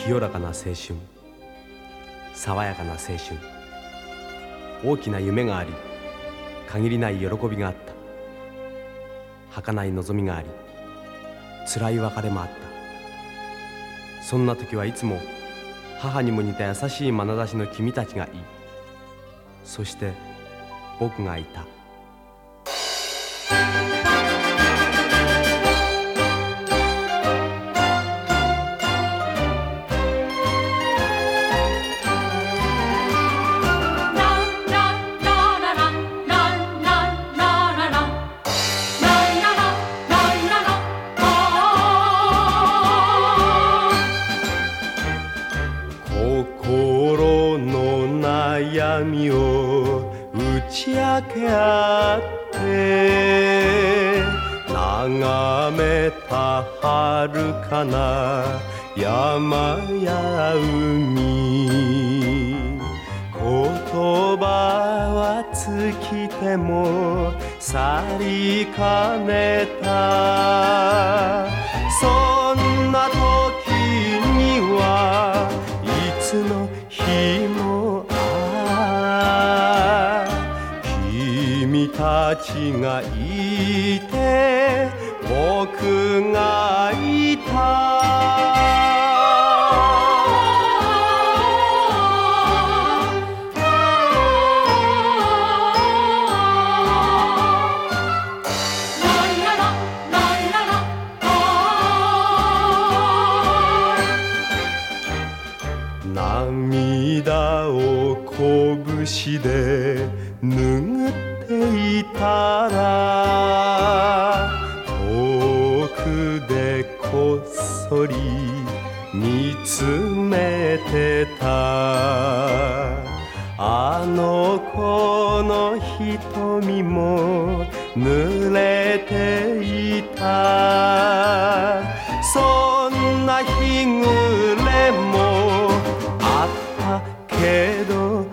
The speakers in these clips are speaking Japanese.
清らかな青春、爽やかな青春、大きな夢があり、限りない喜びがあった。儚い望みがあり、辛い別れもあった。そんな時はいつも母にも似た優しい眼差しの君たちがいい。そして僕がいた。心の悩みを打ち明け合って眺めた遥かな山や海、言葉は尽きても去りかねた。そんな時にはいつの日も君たちがいて僕がいた。涙を拳で拭っていたら遠くでこっそり見つめてた。あの子の瞳も濡れていた。そんな日暮れもあったけど、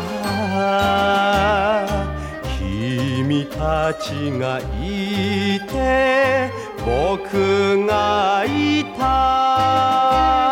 君たちがいて僕がいた。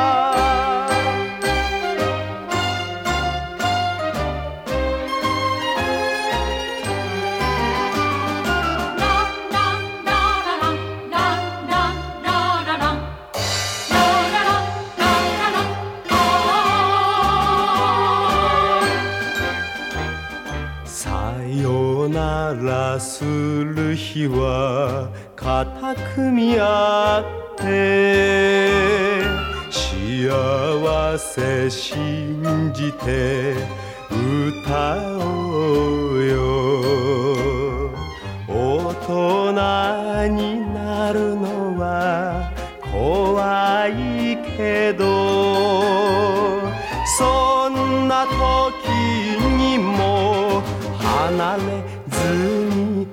さよならする日は肩組み合って幸せ信じて歌おうよ。大人になるのは怖いけど、そんな時にも離れずに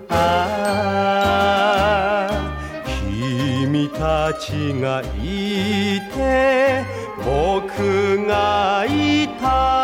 君たちがいて僕がいた。